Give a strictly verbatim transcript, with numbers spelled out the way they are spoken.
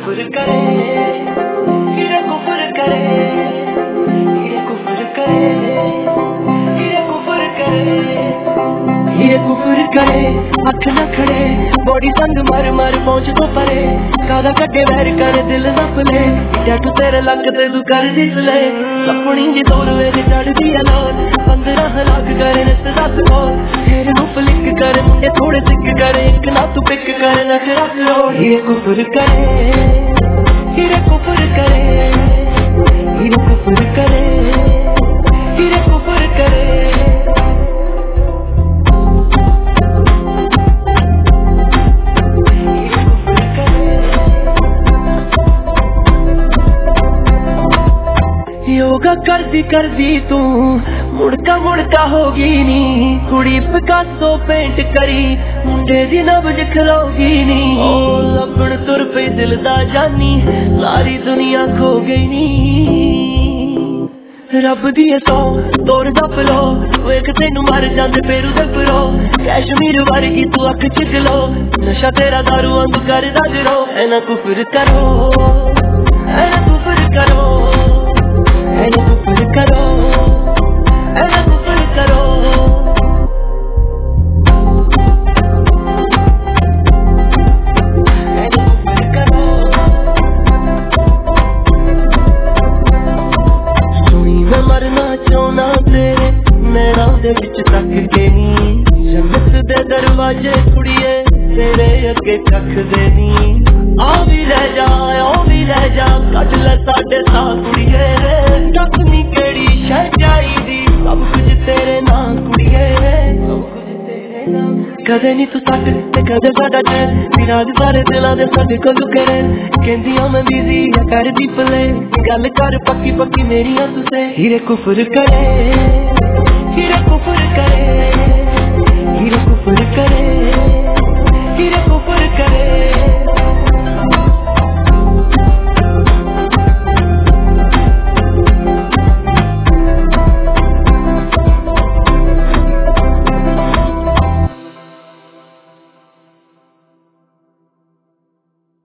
कुफर करे, हीरे कुफर करे, हीरे कुफर करे, हीरे कुफर करे, हीरे कुफर करे, अख न खड़े, बॉडी संग मर मर पहुंच तो परे, कादा कटे वैर कर दिल नप ले, टैटू तेरे लक ते तू कर दिसले, अपनी जी दूर वेच चढ़ दी अलोर, पंद्रह लाख करे नित दस और, तेरे नू फ्लिक कर मुंडे थोड़े सिक कर, एक ना तू पिक कर न रख रोड़, हीरे कुफर करे, हीरे कुफर करे, हीरे कुफर करे, हीरे कुफर करे। योगा करदी करदी तू मुड़का मुड़का होगी नी, कुड़ी पिकासो पेंट करी मुंडे दी नब्ज खलोगी नी, ओ लबन तुर पे दिल दा जानी सारी दुनिया खो गई नी, रब दी सौ तोड़ दा पलो वेख तेनू मर जांदे पेरू दे परो, कैश्मीर वर्गी तू अख चिगलो, नशा तेरा दारू अंग करदा जरो, ऐना कुफर करो, ऐना कुफर करो, ऐना कुफर करो, ऐना कुफर करो, ऐना कुफर करो। सुनी मैं मरना चाहना तेरे नैना दे विच तक के नी, जन्नत दे दरवाजे कुड़िए तेरे अगे चख दे नी, आ भी रह जा आ भी रह जा कट ले साडे सा कुड़िए, अपनी केड़ी शह चाहिदी सब कुछ तेरे नाम कुड़िए, सब कुछ तेरे नाम, कदे नी तू सट ते कदे साडा चैन, विराज सारे दिलां दे साडे कोल करे, कहंदियां मैं बिजी या कर दी प्ले, गल कर पक्की पक्की मेरियां तुसे, हीरे कुफर करे, हीरे कुफर करे।